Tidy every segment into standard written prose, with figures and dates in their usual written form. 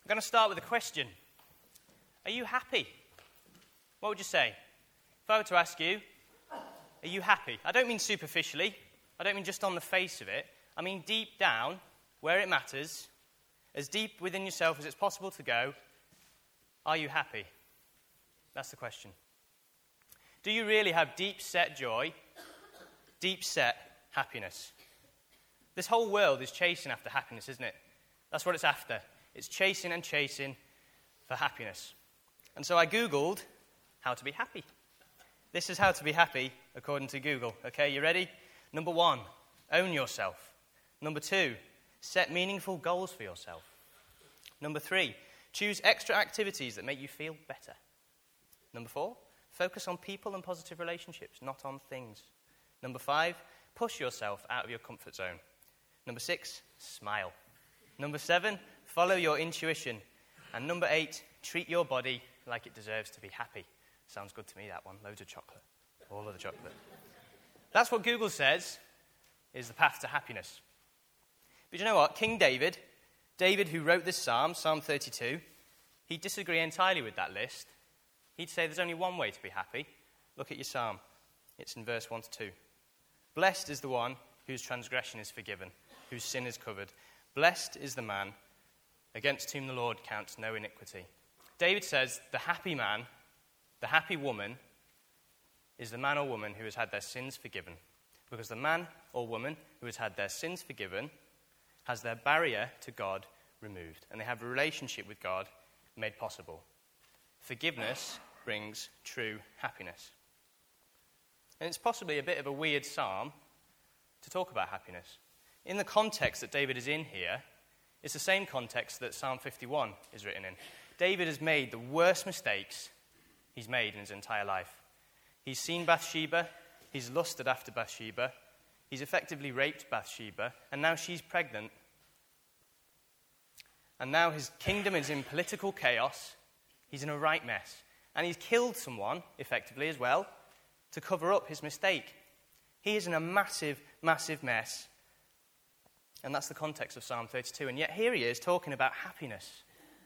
going to start with a question. Are you happy? What would you say? If I were to ask you, are you happy? I don't mean superficially. I don't mean just on the face of it. I mean deep down, where it matters, as deep within yourself as it's possible to go, are you happy? That's the question. Do you really have deep-set joy, deep-set happiness? This whole world is chasing after happiness, isn't it? That's what it's after. It's chasing and chasing for happiness. And so I Googled how to be happy. This is how to be happy according to Google. Okay, you ready? Number 1, own yourself. Number 2, set meaningful goals for yourself. Number 3, choose extra activities that make you feel better. Number 4, focus on people and positive relationships, not on things. Number 5, push yourself out of your comfort zone. Number 6, smile. Number 7, follow your intuition. And number 8, treat your body like it deserves to be happy. Sounds good to me, that one. Loads of chocolate. All of the chocolate. That's what Google says is the path to happiness. But you know what? King David, who wrote this psalm, Psalm 32, he'd disagree entirely with that list. He'd say there's only one way to be happy. Look at your psalm. It's in verse 1 to 2. Blessed is the one whose transgression is forgiven, whose sin is covered. Blessed is the man against whom the Lord counts no iniquity. David says the happy man, the happy woman, is the man or woman who has had their sins forgiven. Because the man or woman who has had their sins forgiven has their barrier to God removed, and they have a relationship with God made possible. Forgiveness brings true happiness. And it's possibly a bit of a weird psalm to talk about happiness. In the context that David is in here, it's the same context that Psalm 51 is written in. David has made the worst mistakes he's made in his entire life. He's seen Bathsheba, he's lusted after Bathsheba, he's effectively raped Bathsheba, and now she's pregnant. And now his kingdom is in political chaos. He's in a right mess. And he's killed someone, effectively as well, to cover up his mistake. He is in a massive, massive mess. And that's the context of Psalm 32. And yet here he is talking about happiness.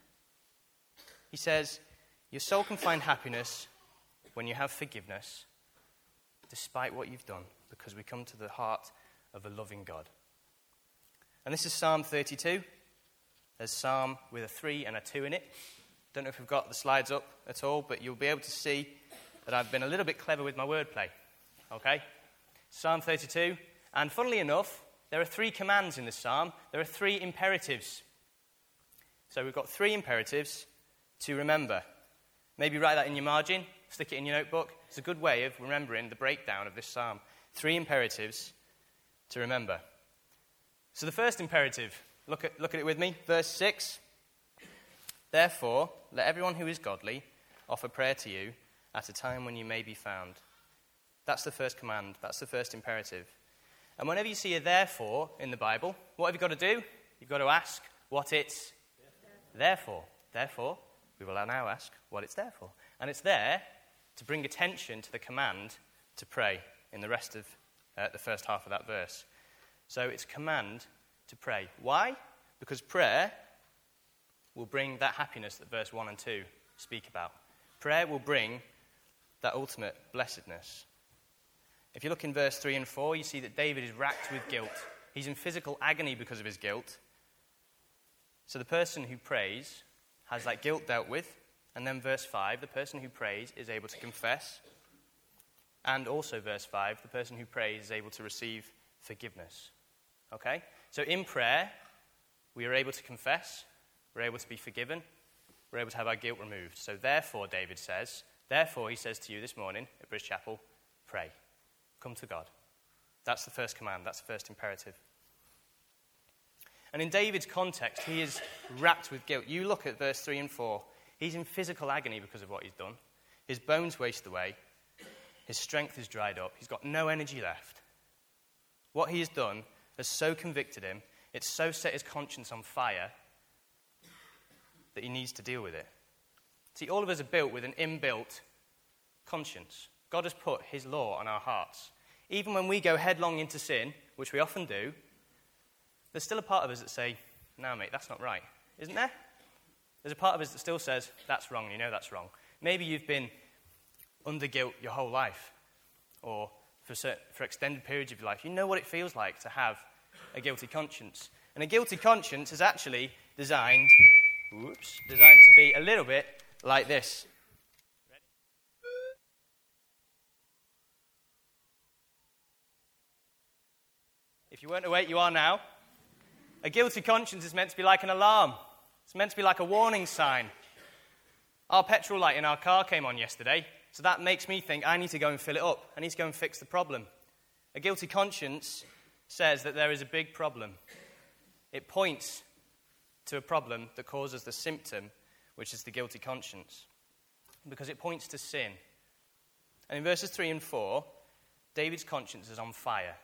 He says, your soul can find happiness when you have forgiveness, despite what you've done, because we come to the heart of a loving God. And this is Psalm 32. There's Psalm with a 3 and a 2 in it. Don't know if we've got the slides up at all, but you'll be able to see that I've been a little bit clever with my wordplay. Okay? Psalm 32. And funnily enough, there are 3 commands in this psalm. There are 3 imperatives. So we've got 3 imperatives to remember. Maybe write that in your margin, stick it in your notebook. It's a good way of remembering the breakdown of this psalm. 3 imperatives to remember. So the first imperative, look at it with me, verse 6. Therefore, let everyone who is godly offer prayer to you at a time when you may be found. That's the first command. That's the first imperative. And whenever you see a therefore in the Bible, what have you got to do? You've got to ask what it's there for. Therefore, we will now ask what it's there for. And it's there to bring attention to the command to pray in the rest of the first half of that verse. So it's a command to pray. Why? Because prayer will bring that happiness that verse 1 and 2 speak about. Prayer will bring that ultimate blessedness. If you look in verse 3 and 4, you see that David is racked with guilt. He's in physical agony because of his guilt. So the person who prays has that guilt dealt with. And then verse 5, the person who prays is able to confess. And also verse 5, the person who prays is able to receive forgiveness. Okay? So in prayer, we are able to confess. We're able to be forgiven. We're able to have our guilt removed. So therefore, David says, he says to you this morning at Bridge Chapel, pray. Come to God. That's the first command. That's the first imperative. And in David's context, he is wrapped with guilt. You look at verse 3 and 4. He's in physical agony because of what he's done. His bones waste away. His strength is dried up. He's got no energy left. What he has done has so convicted him, it's so set his conscience on fire that he needs to deal with it. See, all of us are built with an inbuilt conscience. God has put his law on our hearts. Even when we go headlong into sin, which we often do, there's still a part of us that say, no, mate, that's not right. Isn't there? There's a part of us that still says, that's wrong, you know that's wrong. Maybe you've been under guilt your whole life, or for extended periods of your life. You know what it feels like to have a guilty conscience. And a guilty conscience is actually designed to be a little bit like this. Ready? If you weren't awake, you are now. A guilty conscience is meant to be like an alarm. It's meant to be like a warning sign. Our petrol light in our car came on yesterday, so that makes me think I need to go and fill it up. I need to go and fix the problem. A guilty conscience says that there is a big problem. It points to a problem that causes the symptom, which is the guilty conscience, because it points to sin. And in verses 3 and 4, David's conscience is on fire.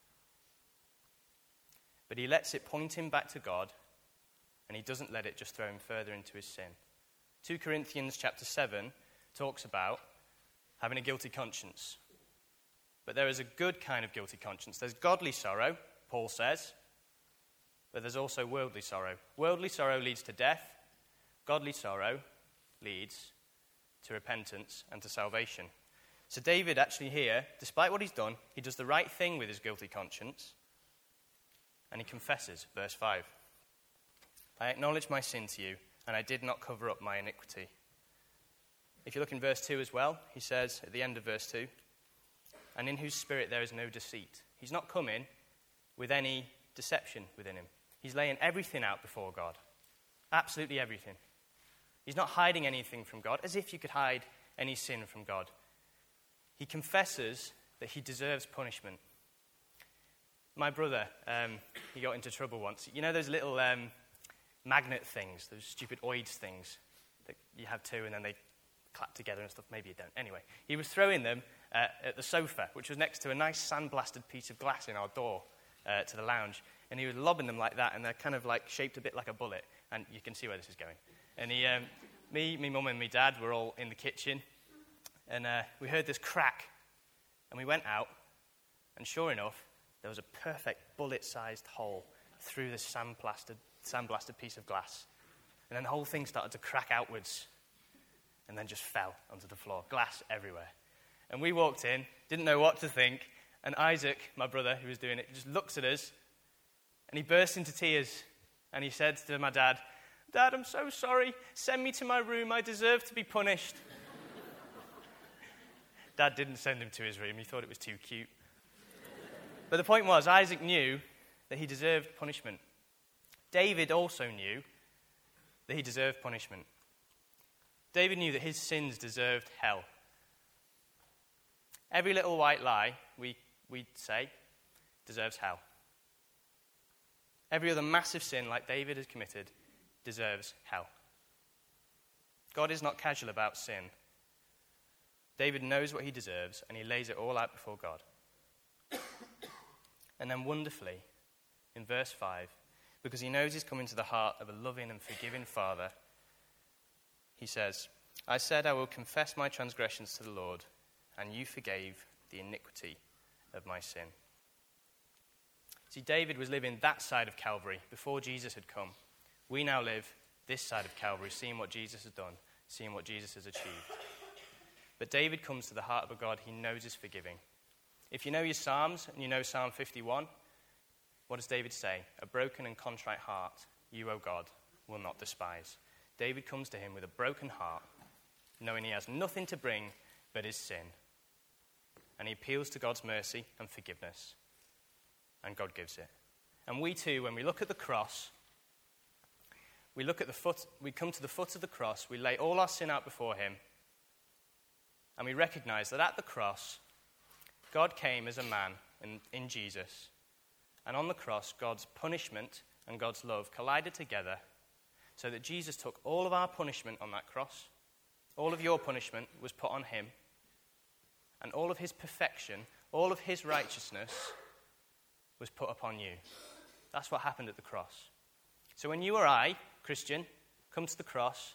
But he lets it point him back to God, and he doesn't let it just throw him further into his sin. 2 Corinthians chapter 7 talks about having a guilty conscience. But there is a good kind of guilty conscience. There's godly sorrow, Paul says, but there's also worldly sorrow. Worldly sorrow leads to death. Godly sorrow leads to repentance and to salvation. So David actually here, despite what he's done, he does the right thing with his guilty conscience, and he confesses, verse 5. I acknowledge my sin to you, and I did not cover up my iniquity. If you look in verse 2 as well, he says at the end of verse 2, and in whose spirit there is no deceit. He's not coming with any deception within him. He's laying everything out before God. Absolutely everything. He's not hiding anything from God, as if you could hide any sin from God. He confesses that he deserves punishment. My brother, he got into trouble once. You know those little magnet things, those stupid oids things that you have two and then they clap together and stuff? Maybe you don't. Anyway, he was throwing them at the sofa, which was next to a nice sandblasted piece of glass in our door to the lounge. And he was lobbing them like that, and they're kind of like shaped a bit like a bullet. And you can see where this is going. And me, mum and me dad were all in the kitchen, and we heard this crack. And we went out, and sure enough, there was a perfect bullet-sized hole through this sandblasted piece of glass. And then the whole thing started to crack outwards, and then just fell onto the floor. Glass everywhere. And we walked in, didn't know what to think, and Isaac, my brother, who was doing it, just looks at us, and he burst into tears, and he said to my dad, Dad, I'm so sorry. Send me to my room. I deserve to be punished. Dad didn't send him to his room. He thought it was too cute. But the point was, Isaac knew that he deserved punishment. David also knew that he deserved punishment. David knew that his sins deserved hell. Every little white lie, we'd say, deserves hell. Every other massive sin like David has committed deserves hell. God is not casual about sin. David knows what he deserves, and he lays it all out before God. And then wonderfully, in verse 5, because he knows he's come into the heart of a loving and forgiving Father, he says, I said I will confess my transgressions to the Lord, and you forgave the iniquity of my sin. See, David was living that side of Calvary before Jesus had come. We now live this side of Calvary, seeing what Jesus has done, seeing what Jesus has achieved. But David comes to the heart of a God he knows is forgiving. If you know your Psalms, and you know Psalm 51, what does David say? A broken and contrite heart, you, O God, will not despise. David comes to him with a broken heart, knowing he has nothing to bring but his sin. And he appeals to God's mercy and forgiveness. And God gives it. And we too, when we look at the cross, we come to the foot of the cross, we lay all our sin out before him, and we recognize that at the cross, God came as a man in Jesus. And on the cross, God's punishment and God's love collided together so that Jesus took all of our punishment on that cross. All of your punishment was put on him. And all of his perfection, all of his righteousness was put upon you. That's what happened at the cross. So when you or I, Christian, come to the cross,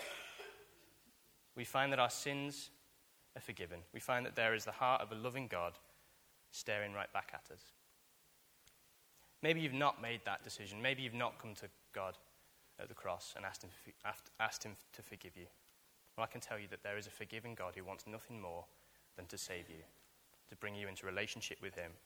we find that our sins are forgiven. We find that there is the heart of a loving God staring right back at us. Maybe you've not made that decision. Maybe you've not come to God at the cross and asked him to forgive you? Well, I can tell you that there is a forgiving God who wants nothing more than to save you, to bring you into relationship with him.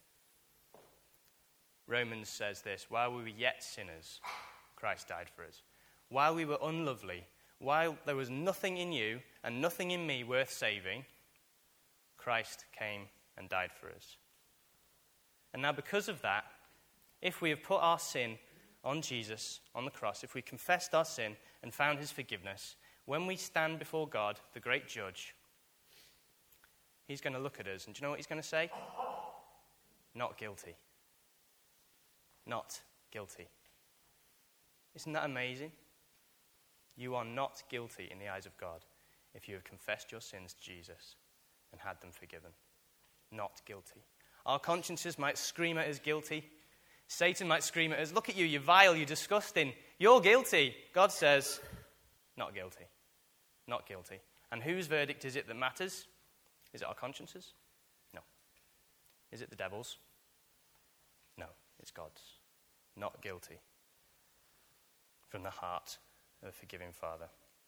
Romans says this: while we were yet sinners, Christ died for us. While we were unlovely, while there was nothing in you and nothing in me worth saving, Christ came and died for us. And now because of that, if we have put our sin on Jesus, on the cross, if we confessed our sin and found his forgiveness, when we stand before God, the great judge, he's going to look at us, and do you know what he's going to say? Not guilty. Not guilty. Isn't that amazing? You are not guilty in the eyes of God if you have confessed your sins to Jesus and had them forgiven. Not guilty. Our consciences might scream at us guilty. Satan might scream at us, look at you, you're vile, you're disgusting. You're guilty. God says, not guilty. Not guilty. And whose verdict is it that matters? Is it our consciences? No. Is it the devil's? No, it's God's. Not guilty. From the heart of a forgiving Father.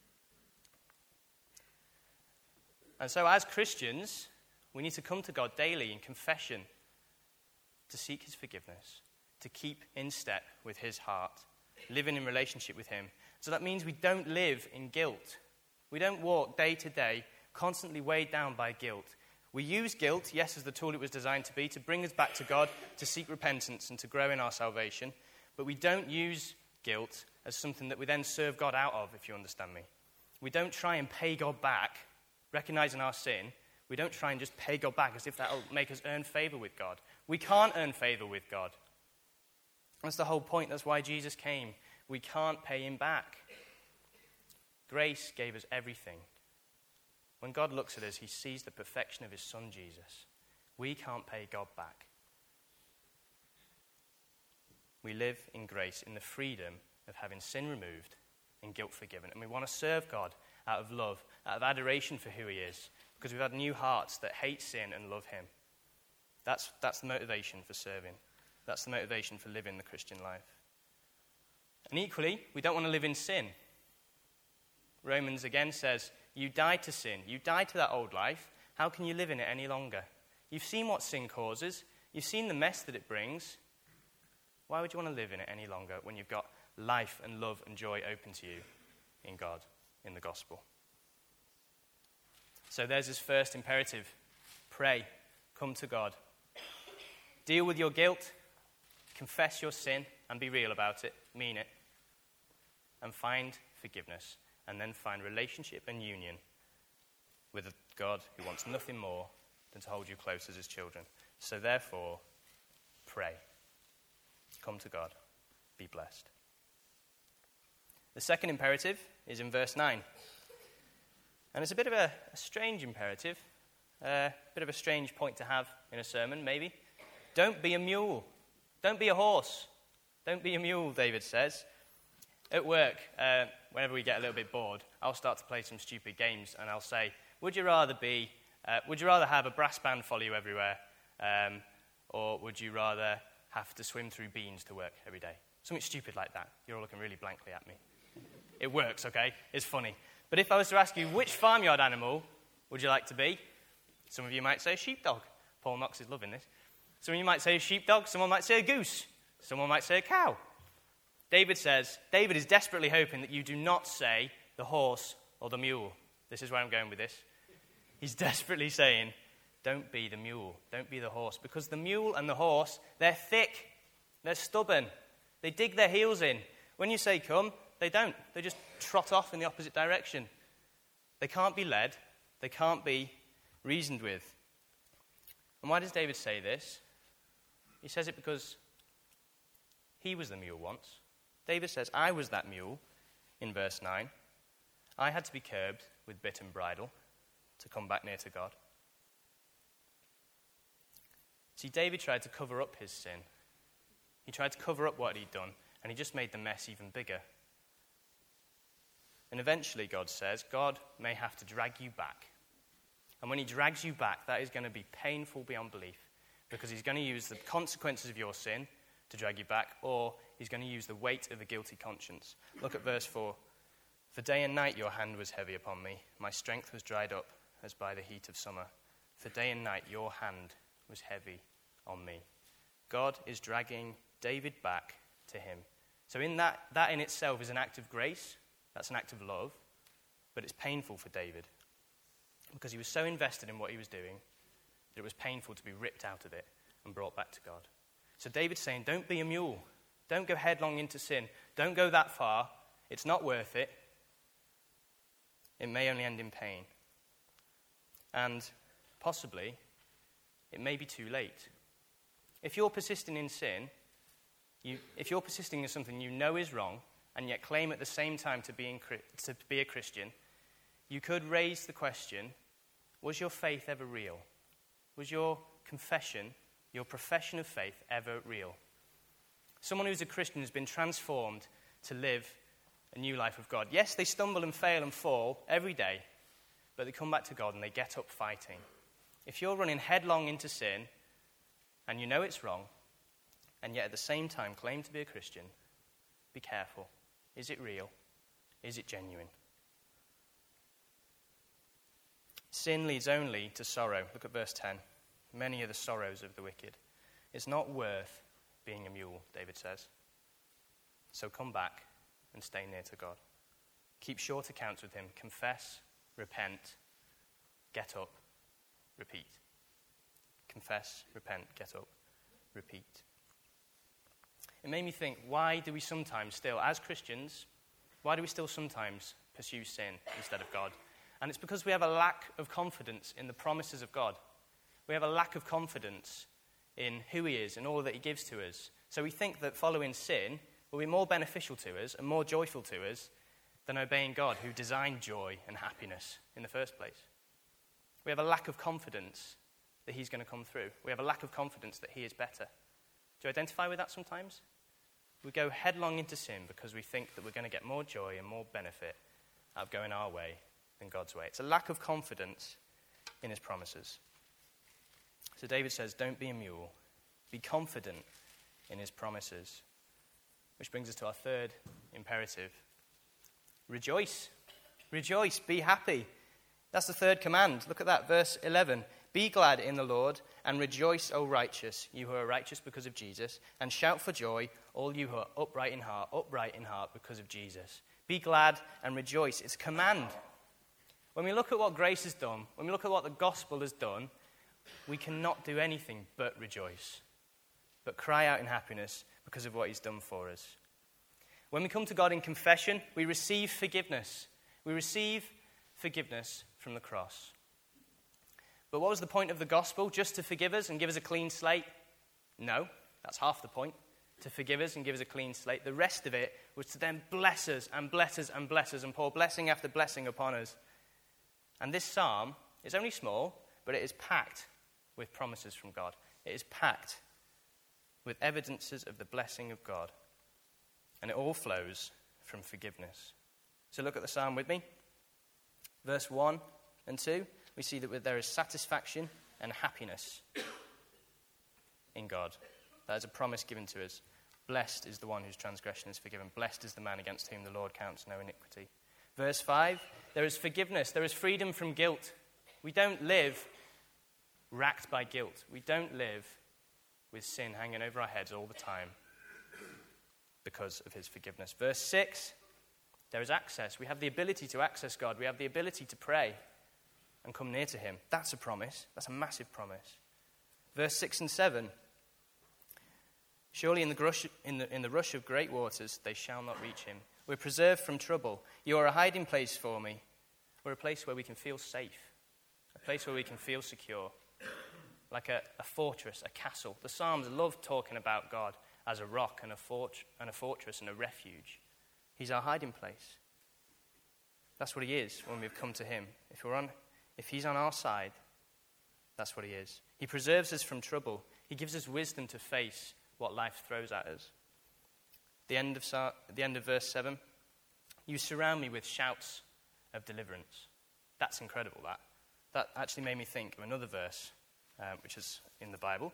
And so as Christians, we need to come to God daily in confession to seek his forgiveness, to keep in step with his heart, living in relationship with him. So that means we don't live in guilt. We don't walk day to day constantly weighed down by guilt. We use guilt, yes, as the tool it was designed to be, to bring us back to God, to seek repentance and to grow in our salvation. But we don't use guilt as something that we then serve God out of, if you understand me. We don't try and pay God back, recognizing our sin. We don't try and just pay God back as if that will make us earn favor with God. We can't earn favor with God. That's the whole point. That's why Jesus came. We can't pay him back. Grace gave us everything. When God looks at us, he sees the perfection of his Son, Jesus. We can't pay God back. We live in grace, in the freedom of having sin removed and guilt forgiven. And we want to serve God out of love, out of adoration for who he is, because we've had new hearts that hate sin and love him. That's the motivation for serving. That's the motivation for living the Christian life. And equally, we don't want to live in sin. Romans again says, you died to sin. You died to that old life. How can you live in it any longer? You've seen what sin causes. You've seen the mess that it brings. Why would you want to live in it any longer when you've got life and love and joy open to you in God, in the gospel? So there's his first imperative. Pray. Come to God. Deal with your guilt. Confess your sin and be real about it. Mean it. And find forgiveness. And then find relationship and union with a God who wants nothing more than to hold you close as his children. So therefore, pray. Come to God. Be blessed. The second imperative is in verse 9. And it's a bit of a strange imperative, a bit of a strange point to have in a sermon, maybe. Don't be a mule. Don't be a horse. Don't be a mule, David says. At work, whenever we get a little bit bored, I'll start to play some stupid games, and I'll say, would you rather have a brass band follow you everywhere, or would you rather have to swim through beans to work every day? Something stupid like that. You're all looking really blankly at me. It works, okay? It's funny. But if I was to ask you, which farmyard animal would you like to be? Some of you might say a sheepdog. Paul Knox is loving this. Some of you might say a sheepdog. Someone might say a goose. Someone might say a cow. David is desperately hoping that you do not say the horse or the mule. This is where I'm going with this. He's desperately saying, don't be the mule, don't be the horse. Because the mule and the horse, they're thick, they're stubborn, they dig their heels in. When you say come, they don't. They just trot off in the opposite direction. They can't be led, they can't be reasoned with. And why does David say this? He says it because he was the mule once. David says, I was that mule in verse 9. I had to be curbed with bit and bridle to come back near to God. See, David tried to cover up his sin. He tried to cover up what he'd done, and he just made the mess even bigger. And eventually, God says, God may have to drag you back. And when he drags you back, that is going to be painful beyond belief, because he's going to use the consequences of your sin to drag you back, or he's going to use the weight of a guilty conscience. Look at verse 4. For day and night your hand was heavy upon me. My strength was dried up as by the heat of summer. For day and night your hand was heavy on me. God is dragging David back to him. So in that in itself is an act of grace. That's an act of love. But it's painful for David because he was so invested in what he was doing that it was painful to be ripped out of it and brought back to God. So David's saying, don't be a mule. Don't go headlong into sin. Don't go that far. It's not worth it. It may only end in pain. And possibly, it may be too late. If you're persisting in sin, if you're persisting in something you know is wrong, and yet claim at the same time to be a Christian, you could raise the question, was your faith ever real? Was your confession, your profession of faith ever real? Someone who's a Christian has been transformed to live a new life of God. Yes, they stumble and fail and fall every day, but they come back to God and they get up fighting. If you're running headlong into sin, and you know it's wrong, and yet at the same time claim to be a Christian, be careful. Is it real? Is it genuine? Sin leads only to sorrow. Look at verse 10. Many are the sorrows of the wicked. It's not worth being a mule, David says. So come back and stay near to God. Keep short accounts with him. Confess, repent, get up, repeat. Confess, repent, get up, repeat. It made me think, why do we sometimes still, as Christians, why do we still sometimes pursue sin instead of God? And it's because we have a lack of confidence in the promises of God. We have a lack of confidence in who he is and all that he gives to us. So we think that following sin will be more beneficial to us and more joyful to us than obeying God, who designed joy and happiness in the first place. We have a lack of confidence that he's going to come through. We have a lack of confidence that he is better. Do you identify with that sometimes? We go headlong into sin because we think that we're going to get more joy and more benefit out of going our way than God's way. It's a lack of confidence in his promises. So David says, don't be a mule. Be confident in his promises. Which brings us to our third imperative. Rejoice. Rejoice. Be happy. That's the third command. Look at that, verse 11. Be glad in the Lord and rejoice, O righteous, you who are righteous because of Jesus, and shout for joy, all you who are upright in heart because of Jesus. Be glad and rejoice. It's a command. When we look at what grace has done, when we look at what the gospel has done, we cannot do anything but rejoice, but cry out in happiness because of what he's done for us. When we come to God in confession, we receive forgiveness. We receive forgiveness from the cross. But what was the point of the gospel? Just to forgive us and give us a clean slate? No, that's half the point. To forgive us and give us a clean slate. The rest of it was to then bless us and bless us and bless us and pour blessing after blessing upon us. And this psalm is only small, but it is packed with promises from God. It is packed with evidences of the blessing of God. And it all flows from forgiveness. So look at the psalm with me. Verse 1 and 2, we see that there is satisfaction and happiness in God. That is a promise given to us. Blessed is the one whose transgression is forgiven. Blessed is the man against whom the Lord counts no iniquity. Verse 5, there is forgiveness. There is freedom from guilt. We don't live racked by guilt. We don't live with sin hanging over our heads all the time because of his forgiveness. Verse 6, there is access. We have the ability to access God. We have the ability to pray and come near to him. That's a promise. That's a massive promise. Verse 6 and 7, surely in the rush of great waters they shall not reach him. We're preserved from trouble. You are a hiding place for me. We're a place where we can feel safe, a place where we can feel secure, like a fortress, a castle. The Psalms love talking about God as a rock and a fortress and a refuge. He's our hiding place. That's what he is when we've come to him. If he's on our side, that's what he is. He preserves us from trouble. He gives us wisdom to face what life throws at us. The end of verse 7, you surround me with shouts of deliverance. That's incredible, that. That actually made me think of another verse, which is in the Bible.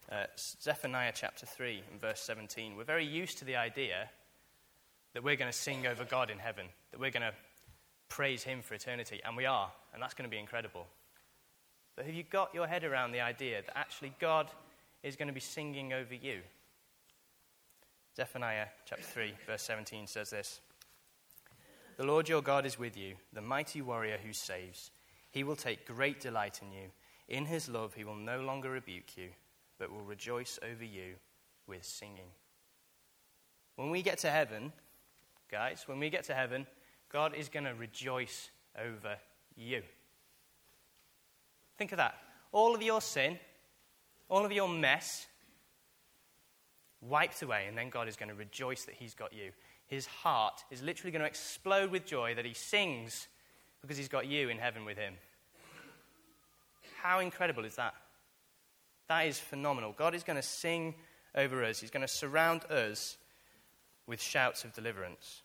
Zephaniah chapter 3 and verse 17. We're very used to the idea that we're going to sing over God in heaven, that we're going to praise him for eternity, and we are, and that's going to be incredible. But have you got your head around the idea that actually God is going to be singing over you? Zephaniah chapter 3 verse 17 says this: "The Lord your God is with you, the mighty warrior who saves. He will take great delight in you. In his love he will no longer rebuke you, but will rejoice over you with singing." When we get to heaven, guys, when we get to heaven, God is going to rejoice over you. Think of that. All of your sin, all of your mess, wiped away, and then God is going to rejoice that he's got you. His heart is literally going to explode with joy that he sings because he's got you in heaven with him. How incredible is that? That is phenomenal. God is going to sing over us. He's going to surround us with shouts of deliverance.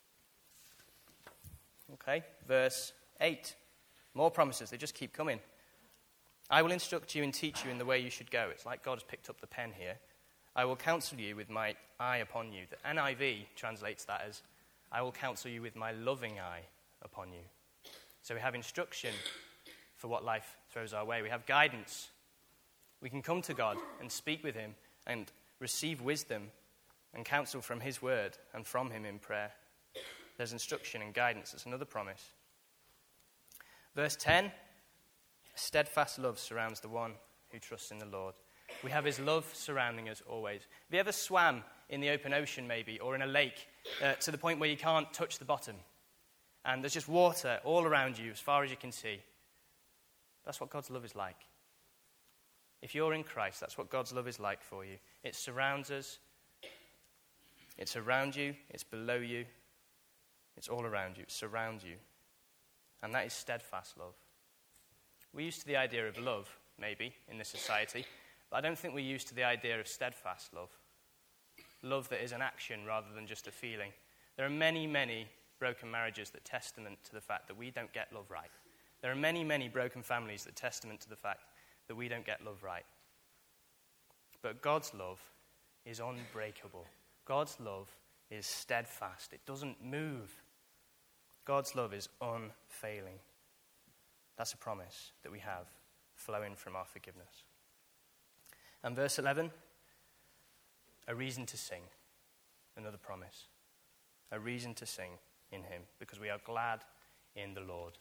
Okay, verse 8. More promises. They just keep coming. "I will instruct you and teach you in the way you should go." It's like God has picked up the pen here. "I will counsel you with my eye upon you." The NIV translates that as, "I will counsel you with my loving eye upon you." So we have instruction for what life throws our way. We have guidance. We can come to God and speak with him and receive wisdom and counsel from his word and from him in prayer. There's instruction and guidance. That's another promise. Verse 10, "Steadfast love surrounds the one who trusts in the Lord." We have his love surrounding us always. Have you ever swam in the open ocean maybe, or in a lake, to the point where you can't touch the bottom? And there's just water all around you as far as you can see. That's what God's love is like. If you're in Christ, that's what God's love is like for you. It surrounds us. It's around you. It's below you. It's all around you. It surrounds you. And that is steadfast love. We're used to the idea of love, maybe, in this society, but I don't think we're used to the idea of steadfast love. Love that is an action rather than just a feeling. There are many, many broken marriages that testament to the fact that we don't get love right. There are many, many broken families that testament to the fact that we don't get love right. But God's love is unbreakable. God's love is steadfast. It doesn't move. God's love is unfailing. That's a promise that we have flowing from our forgiveness. And verse 11, a reason to sing. Another promise. A reason to sing in him because we are glad in the Lord.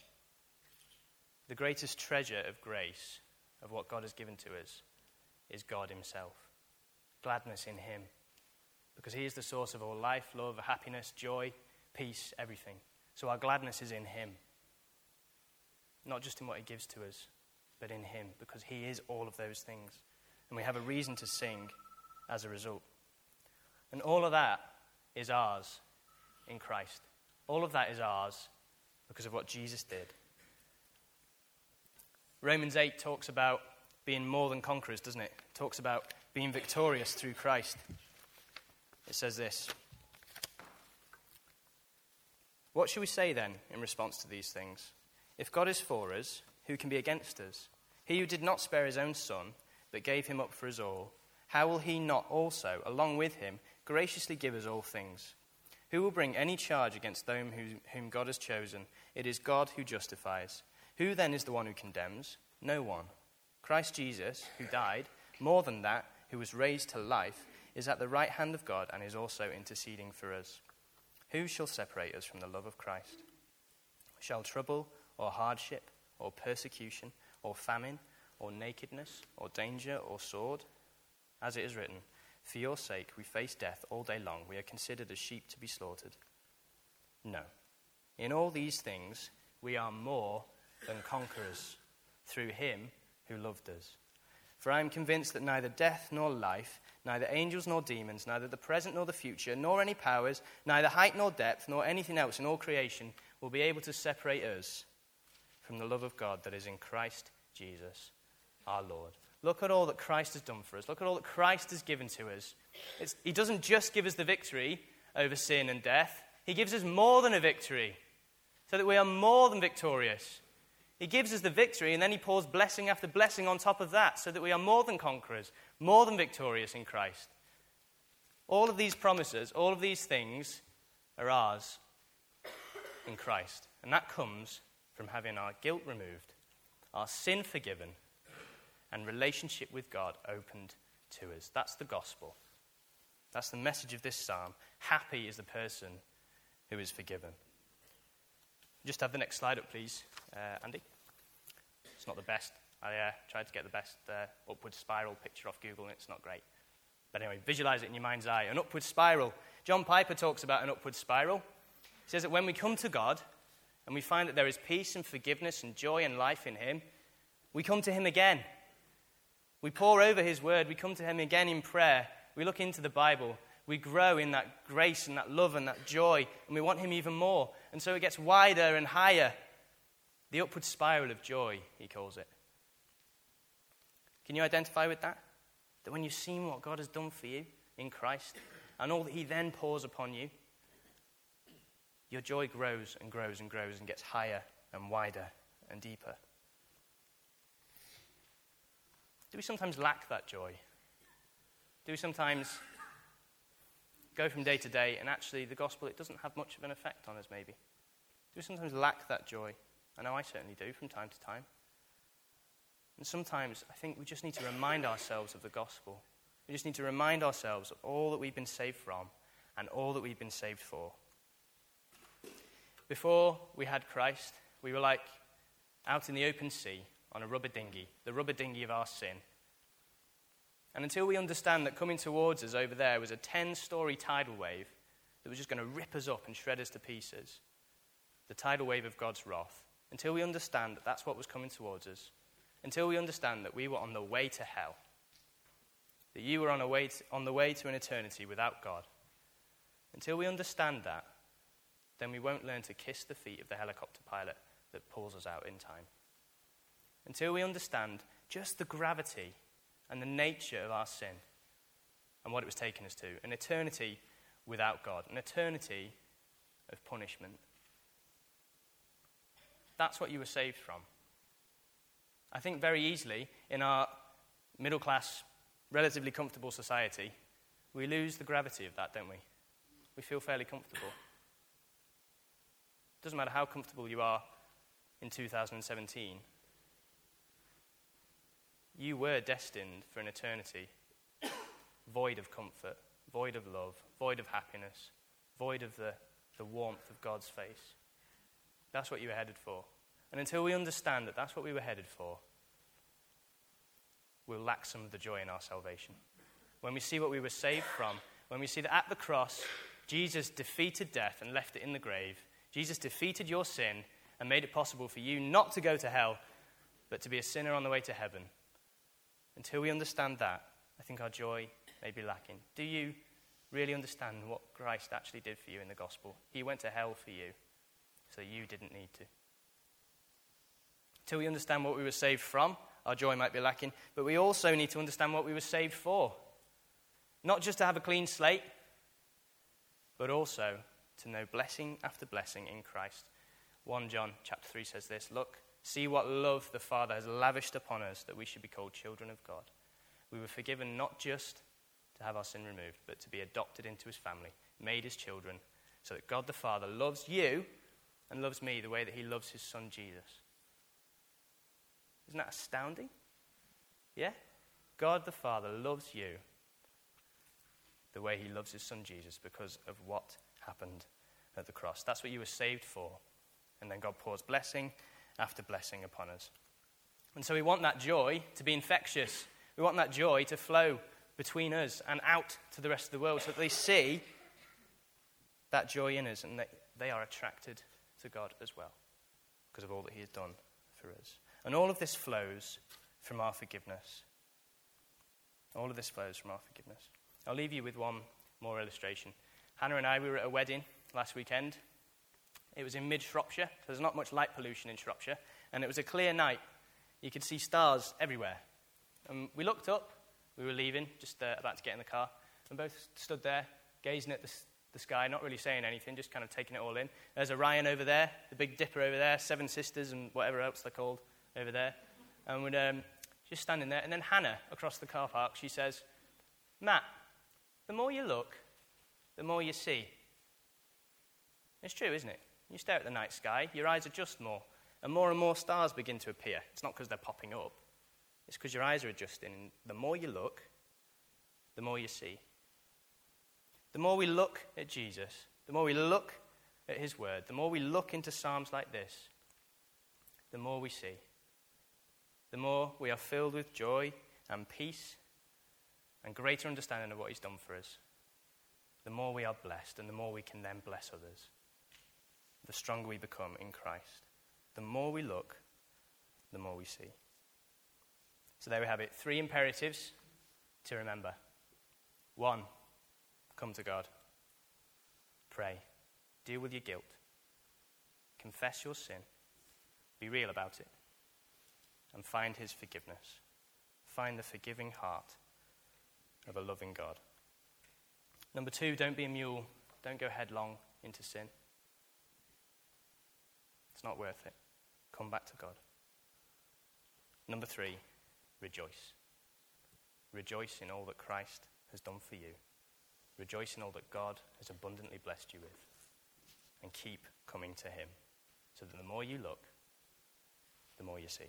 The greatest treasure of grace, of what God has given to us, is God himself. Gladness in him. Because he is the source of all life, love, happiness, joy, peace, everything. So our gladness is in him. Not just in what he gives to us, but in him, because he is all of those things. And we have a reason to sing as a result. And all of that is ours in Christ. All of that is ours because of what Jesus did. Romans 8 talks about being more than conquerors, doesn't it? It talks about being victorious through Christ. It says this: "What shall we say then in response to these things? If God is for us, who can be against us? He who did not spare his own son, but gave him up for us all, how will he not also, along with him, graciously give us all things? Who will bring any charge against them whom God has chosen? It is God who justifies. Who then is the one who condemns? No one. Christ Jesus, who died, more than that, who was raised to life, is at the right hand of God and is also interceding for us. Who shall separate us from the love of Christ? Shall trouble or hardship or persecution or famine or nakedness or danger or sword? As it is written, for your sake we face death all day long. We are considered as sheep to be slaughtered. No. In all these things we are more than conquerors through him who loved us. For I am convinced that neither death nor life, neither angels nor demons, neither the present nor the future, nor any powers, neither height nor depth, nor anything else in all creation will be able to separate us from the love of God that is in Christ Jesus our Lord. Look at all that Christ has done for us. Look at all that Christ has given to us. He doesn't just give us the victory over sin and death. He gives us more than a victory so that we are more than victorious. He gives us the victory and then he pours blessing after blessing on top of that so that we are more than conquerors, more than victorious in Christ. All of these promises, all of these things are ours in Christ. And that comes from having our guilt removed, our sin forgiven, and relationship with God opened to us. That's the gospel. That's the message of this psalm. Happy is the person who is forgiven. Just have the next slide up, please, Andy. It's not the best. I tried to get the best upward spiral picture off Google, and it's not great. But anyway, visualize it in your mind's eye. An upward spiral. John Piper talks about an upward spiral. He says that when we come to God and we find that there is peace and forgiveness and joy and life in him, we come to him again. We pore over his word. We come to him again in prayer. We look into the Bible. We grow in that grace and that love and that joy, and we want him even more. And so it gets wider and higher. The upward spiral of joy, he calls it. Can you identify with that? That when you've seen what God has done for you in Christ and all that he then pours upon you, your joy grows and grows and grows and gets higher and wider and deeper. Do we sometimes lack that joy? Do we sometimes go from day to day and actually the gospel, it doesn't have much of an effect on us maybe? Do we sometimes lack that joy? I know I certainly do from time to time. And sometimes I think we just need to remind ourselves of the gospel. We just need to remind ourselves of all that we've been saved from and all that we've been saved for. Before we had Christ, we were like out in the open sea on a rubber dinghy, the rubber dinghy of our sin. And until we understand that coming towards us over there was a 10-story tidal wave that was just going to rip us up and shred us to pieces, the tidal wave of God's wrath, until we understand that that's what was coming towards us, until we understand that we were on the way to hell, that you were on the way to an eternity without God, until we understand that, then we won't learn to kiss the feet of the helicopter pilot that pulls us out in time. Until we understand just the gravity and the nature of our sin and what it was taking us to, an eternity without God, an eternity of punishment. That's what you were saved from. I think very easily in our middle-class, relatively comfortable society, we lose the gravity of that, don't we? We feel fairly comfortable. It doesn't matter how comfortable you are in 2017. You were destined for an eternity void of comfort, void of love, void of happiness, void of the warmth of God's face. That's what you were headed for. And until we understand that that's what we were headed for, we'll lack some of the joy in our salvation. When we see what we were saved from, when we see that at the cross, Jesus defeated death and left it in the grave, Jesus defeated your sin and made it possible for you not to go to hell, but to be a sinner on the way to heaven. Until we understand that, I think our joy may be lacking. Do you really understand what Christ actually did for you in the gospel? He went to hell for you, so you didn't need to. Until we understand what we were saved from, our joy might be lacking, but we also need to understand what we were saved for. Not just to have a clean slate, but also to know blessing after blessing in Christ. 1 John chapter 3 says this, "Look, see what love the Father has lavished upon us that we should be called children of God. We were forgiven not just to have our sin removed, but to be adopted into his family, made his children, so that God the Father loves you and loves me the way that he loves his son Jesus." Isn't that astounding? Yeah? God the Father loves you the way he loves his son Jesus because of what happened at the cross. That's what you were saved for. And then God pours blessing after blessing upon us. And so we want that joy to be infectious. We want that joy to flow between us and out to the rest of the world so that they see that joy in us and that they are attracted to God as well because of all that he has done for us. And all of this flows from our forgiveness. All of this flows from our forgiveness. I'll leave you with one more illustration. Hannah and I, we were at a wedding last weekend. It was in mid-Shropshire, so there's not much light pollution in Shropshire, and it was a clear night. You could see stars everywhere. And we looked up, we were leaving, just about to get in the car, and both stood there, gazing at the sky, not really saying anything, just kind of taking it all in. There's Orion over there, the Big Dipper over there, Seven Sisters and whatever else they're called over there. And just standing there. And then Hannah, across the car park, she says, Matt, the more you look, the more you see. It's true, isn't it? You stare at the night sky, your eyes adjust more, and more stars begin to appear. It's not because they're popping up. It's because your eyes are adjusting. And the more you look, the more you see. The more we look at Jesus, the more we look at his word, the more we look into Psalms like this, the more we see. The more we are filled with joy and peace and greater understanding of what he's done for us. The more we are blessed, and the more we can then bless others. The stronger we become in Christ. The more we look, the more we see. So there we have it. 3 imperatives to remember. 1, come to God. Pray. Deal with your guilt. Confess your sin. Be real about it. And find his forgiveness. Find the forgiving heart of a loving God. Number 2, don't be a mule. Don't go headlong into sin. It's not worth it. Come back to God. Number 3, rejoice. Rejoice in all that Christ has done for you. Rejoice in all that God has abundantly blessed you with. And keep coming to him, so that the more you look, the more you see.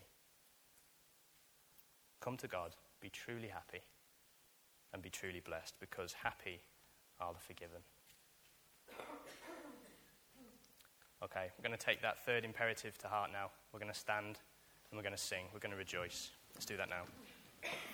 Come to God, be truly happy, and be truly blessed, because happy are the forgiven. Okay, we're going to take that 3rd imperative to heart now. We're going to stand and we're going to sing. We're going to rejoice. Let's do that now.